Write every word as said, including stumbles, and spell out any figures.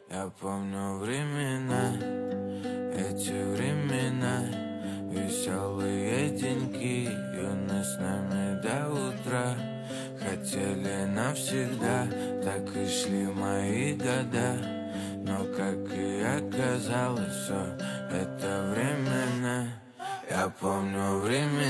Я помню времена, эти времена, веселые деньки, юность с нами до утра. Хотели навсегда, так и шли мои года. Но как и оказалось, все это временно. Я помню времена.